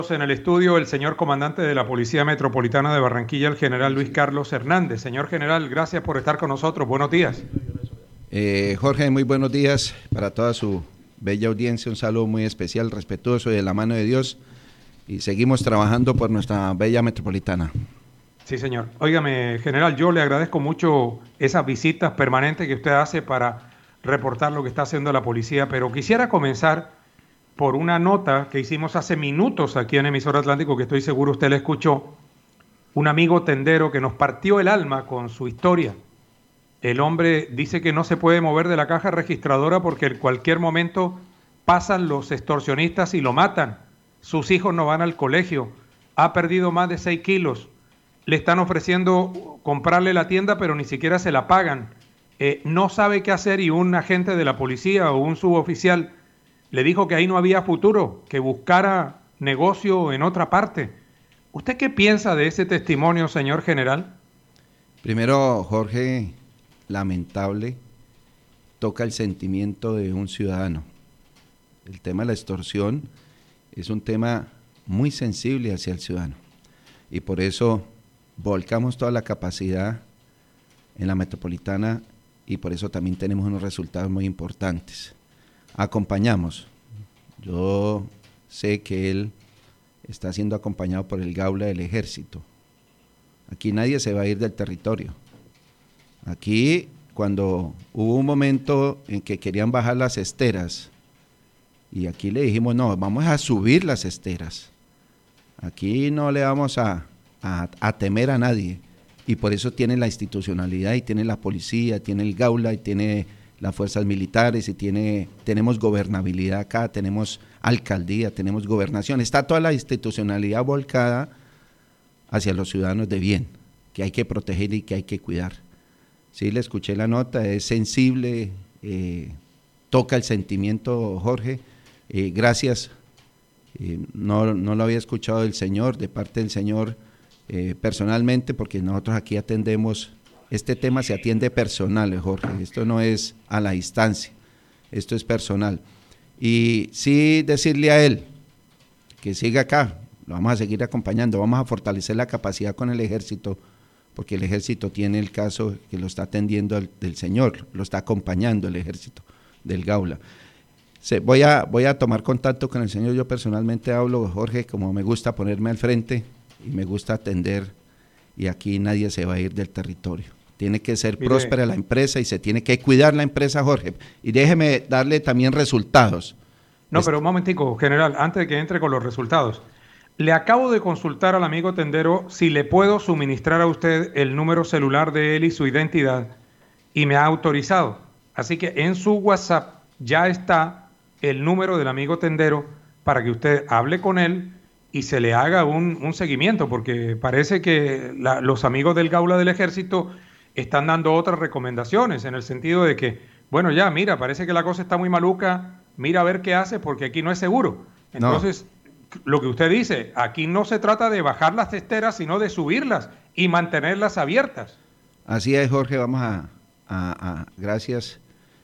En el estudio, el señor comandante de la Policía Metropolitana de Barranquilla, el general Luis Carlos Hernández. Señor general, gracias por estar con nosotros. Buenos días. Jorge, muy buenos días para toda su bella audiencia. Un saludo muy especial, respetuoso y de la mano de Dios. Y seguimos trabajando por nuestra bella metropolitana. Sí, señor. Óigame, general, yo le agradezco mucho esas visitas permanentes que usted hace para reportar lo que está haciendo la policía, pero quisiera comenzar por una nota que hicimos hace minutos aquí en Emisora Atlántico, que estoy seguro usted la escuchó. Un amigo tendero que nos partió el alma con su historia. El hombre dice que no se puede mover de la caja registradora porque en cualquier momento pasan los extorsionistas y lo matan. Sus hijos no van al colegio. Ha perdido más de 6 kilos. Le están ofreciendo comprarle la tienda, pero ni siquiera se la pagan. No sabe qué hacer y un agente de la policía o un suboficial le dijo que ahí no había futuro, que buscara negocio en otra parte. ¿Usted qué piensa de ese testimonio, señor general? Primero, Jorge, lamentable, toca el sentimiento de un ciudadano. El tema de la extorsión es un tema muy sensible hacia el ciudadano y por eso volcamos toda la capacidad en la metropolitana y por eso también tenemos unos resultados muy importantes. Acompañamos. Yo sé que él está siendo acompañado por el Gaula del Ejército. Aquí nadie se va a ir del territorio. Aquí, cuando hubo un momento en que querían bajar las esteras, y aquí le dijimos, no, vamos a subir las esteras. Aquí no le vamos a temer a nadie. Y por eso tiene la institucionalidad, y tiene la policía, tiene el Gaula, y tiene las fuerzas militares, y tenemos gobernabilidad acá, tenemos alcaldía, tenemos gobernación, está toda la institucionalidad volcada hacia los ciudadanos de bien, que hay que proteger y que hay que cuidar. Sí, le escuché la nota, es sensible, toca el sentimiento, Jorge, gracias, no lo había escuchado del señor, de parte del señor personalmente, porque nosotros aquí atendemos. Este tema se atiende personal, Jorge, esto no es a la distancia, esto es personal. Y sí decirle a él que siga acá, lo vamos a seguir acompañando, vamos a fortalecer la capacidad con el ejército, porque el ejército tiene el caso que lo está atendiendo del señor, lo está acompañando el ejército del Gaula. Voy a tomar contacto con el señor, yo personalmente hablo, Jorge, como me gusta ponerme al frente y me gusta atender, y aquí nadie se va a ir del territorio. Tiene que ser próspera la empresa y se tiene que cuidar la empresa, Jorge. Y déjeme darle también resultados. No, pero un momentico, general, antes de que entre con los resultados. Le acabo de consultar al amigo tendero si le puedo suministrar a usted el número celular de él y su identidad, y me ha autorizado. Así que en su WhatsApp ya está el número del amigo tendero para que usted hable con él y se le haga un seguimiento, porque parece que los amigos del Gaula del Ejército están dando otras recomendaciones, en el sentido de que, bueno, ya, mira, parece que la cosa está muy maluca, mira a ver qué hace, porque aquí no es seguro. Entonces, lo que usted dice, aquí no se trata de bajar las esteras, sino de subirlas y mantenerlas abiertas. Así es, Jorge, vamos gracias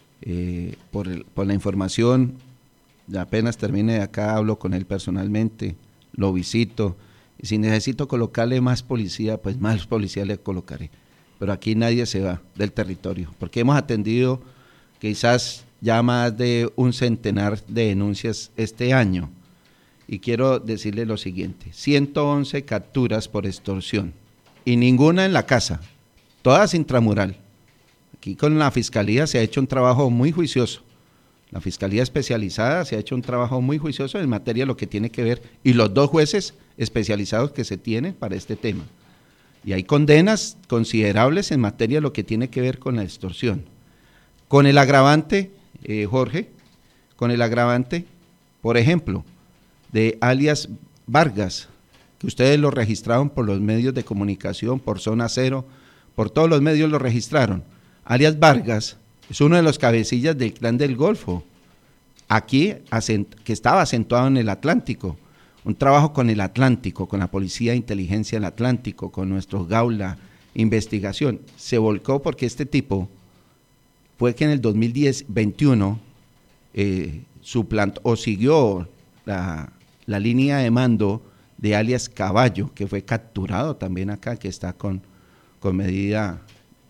por la información. Apenas termine de acá, hablo con él personalmente, lo visito, y si necesito colocarle más policía, pues más policía le colocaré. Pero aquí nadie se va del territorio, porque hemos atendido quizás ya más de 100 de denuncias este año. Y quiero decirle lo siguiente, 111 capturas por extorsión, y ninguna en la casa, todas intramural. Aquí con la Fiscalía se ha hecho un trabajo muy juicioso. La Fiscalía Especializada se ha hecho un trabajo muy juicioso en materia de lo que tiene que ver, y los 2 jueces especializados que se tienen para este tema. Y hay condenas considerables en materia de lo que tiene que ver con la extorsión. Con el agravante, Jorge, con el agravante, por ejemplo, de alias Vargas, que ustedes lo registraron por los medios de comunicación, por Zona Cero, por todos los medios lo registraron. Alias Vargas es uno de los cabecillas del Clan del Golfo, aquí que estaba acentuado en el Atlántico. Un trabajo con el Atlántico, con la Policía de Inteligencia del Atlántico, con nuestros Gaula, investigación. Se volcó porque este tipo fue que en el 2021 suplantó o siguió la línea de mando de alias Caballo, que fue capturado también acá, que está con medida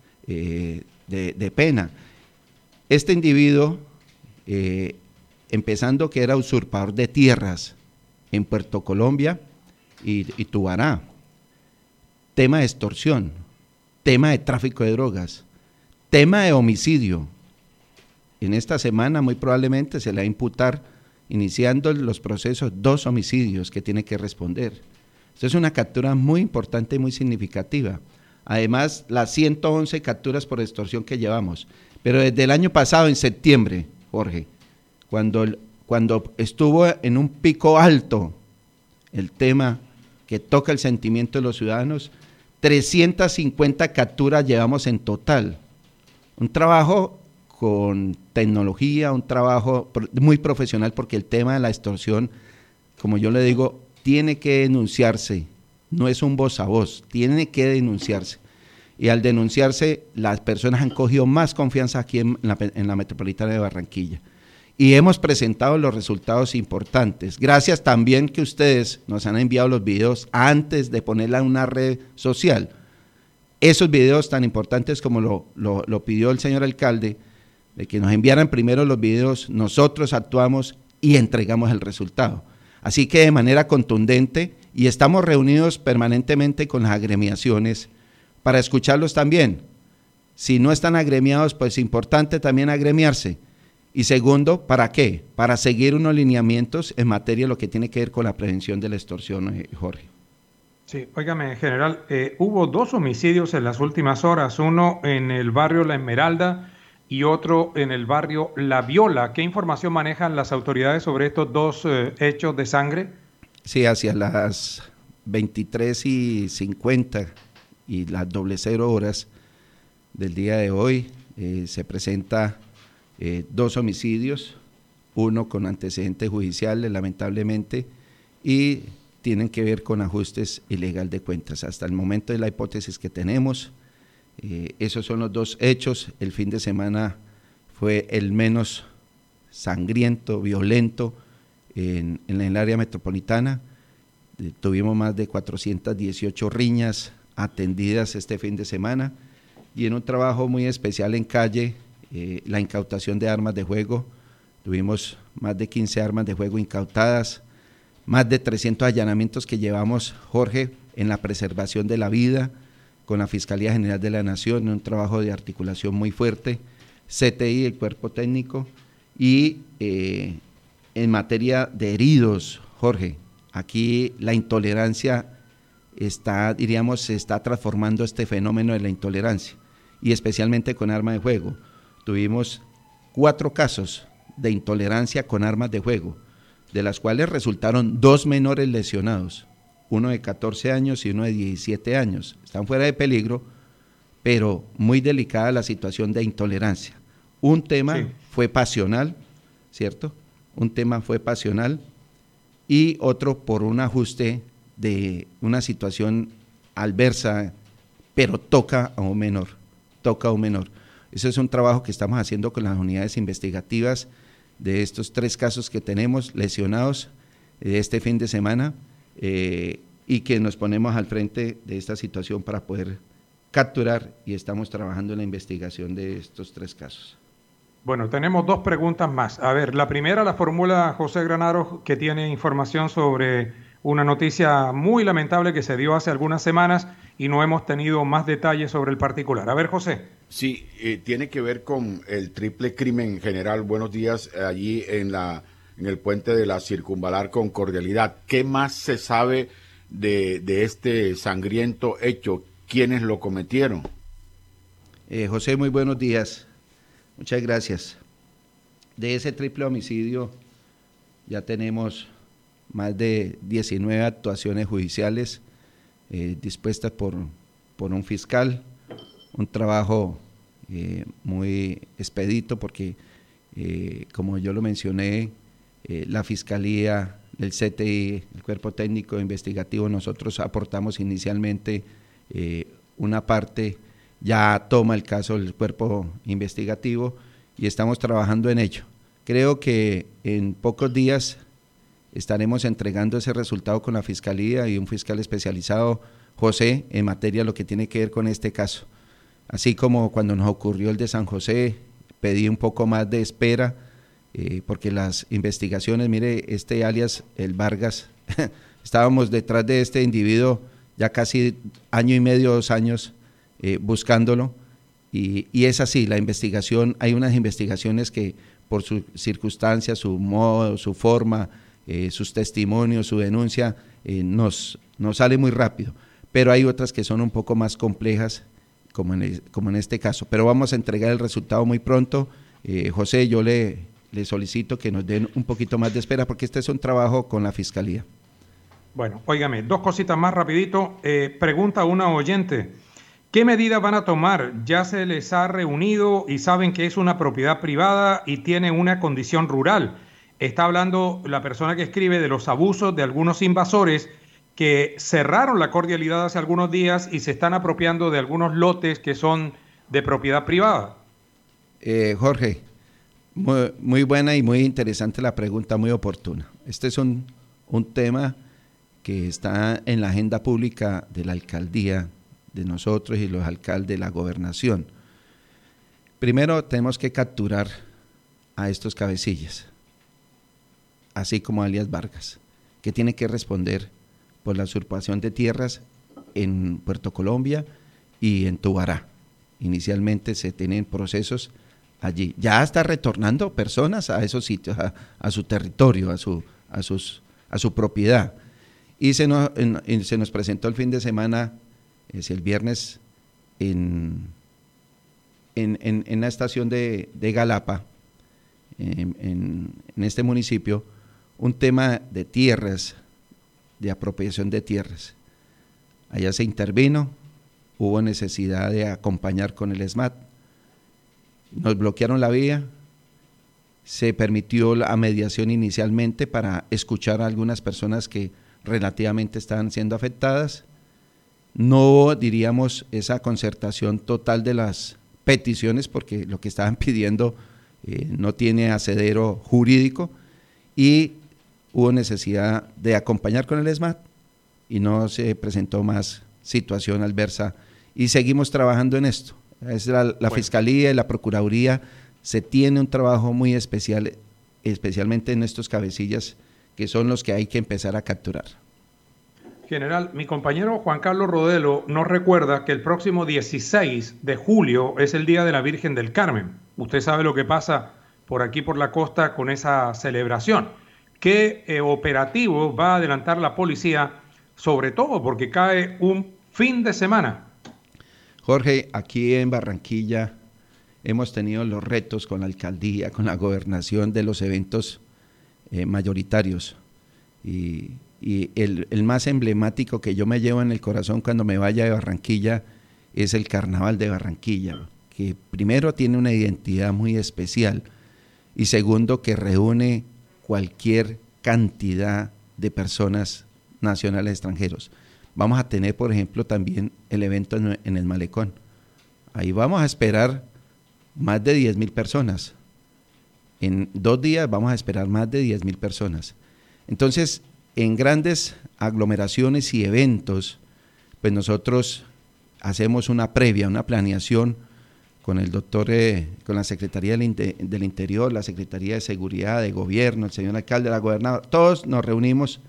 de pena. Este individuo, empezando que era usurpador de tierras en Puerto Colombia y Tubará, tema de extorsión, tema de tráfico de drogas, tema de homicidio. En esta semana muy probablemente se le va a imputar, iniciando los procesos, 2 homicidios que tiene que responder. Esto es una captura muy importante y muy significativa. Además, las 111 capturas por extorsión que llevamos. Pero desde el año pasado, en septiembre, Jorge, cuando estuvo en un pico alto el tema que toca el sentimiento de los ciudadanos, 350 capturas llevamos en total. Un trabajo con tecnología, un trabajo muy profesional, porque el tema de la extorsión, como yo le digo, tiene que denunciarse, no es un voz a voz, tiene que denunciarse. Y al denunciarse, las personas han cogido más confianza aquí en la Metropolitana de Barranquilla. Y hemos presentado los resultados importantes. Gracias también que ustedes nos han enviado los videos antes de ponerla en una red social. Esos videos tan importantes como lo pidió el señor alcalde, de que nos enviaran primero los videos, nosotros actuamos y entregamos el resultado. Así que de manera contundente, y estamos reunidos permanentemente con las agremiaciones para escucharlos también. Si no están agremiados, pues es importante también agremiarse. Y segundo, ¿para qué? Para seguir unos lineamientos en materia de lo que tiene que ver con la prevención de la extorsión, Jorge. Sí, óigame, general, hubo 2 homicidios en las últimas horas, uno en el barrio La Esmeralda y otro en el barrio La Viola. ¿Qué información manejan las autoridades sobre estos 2 hechos de sangre? Sí, hacia las 23:50 y las 00 horas del día de hoy se presenta 2 homicidios, uno con antecedentes judiciales, lamentablemente, y tienen que ver con ajustes ilegal de cuentas. Hasta el momento de la hipótesis que tenemos, esos son los 2 hechos. El fin de semana fue el menos sangriento, violento en el área metropolitana. Tuvimos más de 418 riñas atendidas este fin de semana, y en un trabajo muy especial en calle, la incautación de armas de juego. Tuvimos más de 15 armas de juego incautadas, más de 300 allanamientos que llevamos, Jorge, en la preservación de la vida, con la Fiscalía General de la Nación, en un trabajo de articulación muy fuerte, CTI, el cuerpo técnico, y en materia de heridos, Jorge, aquí la intolerancia se está transformando este fenómeno de la intolerancia, y especialmente con arma de juego. Tuvimos 4 casos de intolerancia con armas de juego, de las cuales resultaron 2 menores lesionados, uno de 14 años y uno de 17 años. Están fuera de peligro, pero muy delicada la situación de intolerancia. Un tema fue pasional, ¿cierto? Un tema fue pasional y otro por un ajuste de una situación adversa, pero toca a un menor. Ese es un trabajo que estamos haciendo con las unidades investigativas de estos 3 casos que tenemos lesionados este fin de semana, y que nos ponemos al frente de esta situación para poder capturar, y estamos trabajando en la investigación de estos 3 casos. Bueno, tenemos 2 preguntas más. A ver, la primera la formula José Granaro, que tiene información sobre una noticia muy lamentable que se dio hace algunas semanas y no hemos tenido más detalles sobre el particular. A ver, José. Sí, tiene que ver con el triple crimen general. Buenos días, allí en el puente de la Circunvalar con Cordialidad. ¿Qué más se sabe de este sangriento hecho? ¿Quiénes lo cometieron? José, muy buenos días. Muchas gracias. De ese triple homicidio ya tenemos más de 19 actuaciones judiciales dispuestas por un fiscal, un trabajo muy expedito porque, como yo lo mencioné, la Fiscalía, el CTI, el Cuerpo Técnico Investigativo, nosotros aportamos inicialmente una parte, ya toma el caso del Cuerpo Investigativo y estamos trabajando en ello. Creo que en pocos días estaremos entregando ese resultado con la Fiscalía y un fiscal especializado, José, en materia de lo que tiene que ver con este caso. Así como cuando nos ocurrió el de San José, pedí un poco más de espera, porque las investigaciones, mire, alias, el Vargas, estábamos detrás de este individuo ya casi año y medio, 2 años, buscándolo, y es así, la investigación, hay unas investigaciones que por su circunstancia, su modo, su forma, sus testimonios, su denuncia, nos sale muy rápido, pero hay otras que son un poco más complejas, como en este caso, pero vamos a entregar el resultado muy pronto. José, yo le solicito que nos den un poquito más de espera, porque este es un trabajo con la Fiscalía. Bueno, óigame, 2 cositas más rapidito. Pregunta una oyente, ¿qué medidas van a tomar? Ya se les ha reunido y saben que es una propiedad privada y tiene una condición rural. Está hablando la persona que escribe de los abusos de algunos invasores que cerraron la Cordialidad hace algunos días y se están apropiando de algunos lotes que son de propiedad privada. Jorge, muy buena y muy interesante la pregunta, muy oportuna. Este es un tema que está en la agenda pública de la alcaldía, de nosotros y los alcaldes de la gobernación. Primero tenemos que capturar a estos cabecillas, así como alias Vargas, que tiene que responder por la usurpación de tierras en Puerto Colombia y en Tubará. Inicialmente se tienen procesos allí. Ya está retornando personas a esos sitios, a su territorio, a su propiedad. Y se nos presentó el fin de semana, el viernes, en la estación de Galapa, en este municipio, un tema de tierras, de apropiación de tierras. Allá se intervino, hubo necesidad de acompañar con el SMAT, nos bloquearon la vía, se permitió la mediación inicialmente para escuchar a algunas personas que relativamente estaban siendo afectadas. No hubo, diríamos, esa concertación total de las peticiones, porque lo que estaban pidiendo no tiene asidero jurídico, y hubo necesidad de acompañar con el SMAT y no se presentó más situación adversa, y seguimos trabajando en esto. Es la Fiscalía y la Procuraduría, se tiene un trabajo muy especial, especialmente en estos cabecillas, que son los que hay que empezar a capturar. General, mi compañero Juan Carlos Rodelo nos recuerda que el próximo 16 de julio es el Día de la Virgen del Carmen. Usted sabe lo que pasa por aquí, por la costa, con esa celebración. ¿Qué operativo va a adelantar la policía, sobre todo porque cae un fin de semana? Jorge, aquí en Barranquilla hemos tenido los retos con la alcaldía, con la gobernación de los eventos mayoritarios, y el más emblemático que yo me llevo en el corazón cuando me vaya de Barranquilla es el Carnaval de Barranquilla, que primero tiene una identidad muy especial y segundo que reúne cualquier cantidad de personas nacionales extranjeros. Vamos a tener, por ejemplo, también el evento en el Malecón. Ahí vamos a esperar más de 10,000 personas. En 2 días vamos a esperar más de 10,000 personas. Entonces, en grandes aglomeraciones y eventos, pues nosotros hacemos una previa, una planeación con el doctor, con la Secretaría del Interior, la Secretaría de Seguridad, de Gobierno, el señor alcalde, la gobernadora, todos nos reunimos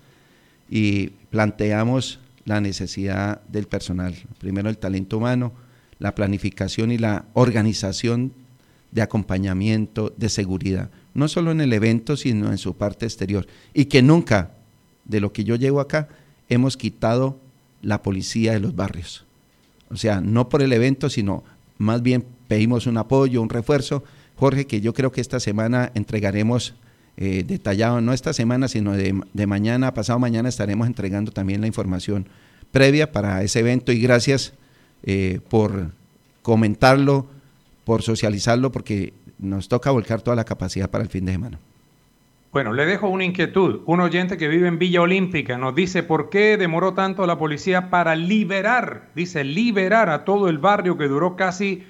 y planteamos la necesidad del personal. Primero el talento humano, la planificación y la organización de acompañamiento, de seguridad, no solo en el evento, sino en su parte exterior. Y que nunca, de lo que yo llevo acá, hemos quitado la policía de los barrios. O sea, no por el evento, sino más bien pedimos un apoyo, un refuerzo. Jorge, que yo creo que esta semana entregaremos detallado, no esta semana, sino de mañana, pasado mañana, estaremos entregando también la información previa para ese evento, y gracias por comentarlo, por socializarlo, porque nos toca volcar toda la capacidad para el fin de semana. Bueno, le dejo una inquietud. Un oyente que vive en Villa Olímpica nos dice por qué demoró tanto la policía para liberar a todo el barrio, que duró casi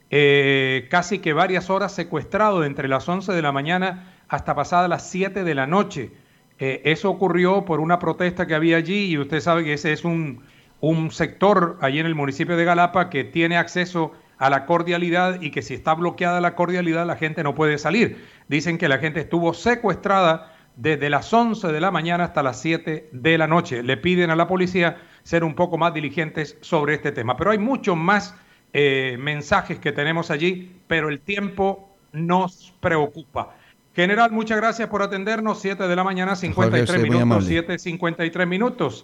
que varias horas secuestrado, de entre las 11 de la mañana hasta pasadas las 7 de la noche. Eso ocurrió por una protesta que había allí y usted sabe que ese es un sector allí en el municipio de Galapa que tiene acceso a la cordialidad y que si está bloqueada la cordialidad la gente no puede salir. Dicen que la gente estuvo secuestrada desde las 11 de la mañana hasta las 7 de la noche. Le piden a la policía ser un poco más diligentes sobre este tema. Pero hay muchos más mensajes que tenemos allí, pero el tiempo nos preocupa. General, muchas gracias por atendernos. 7 de la mañana, 53 Jorge, minutos, 7:53 minutos.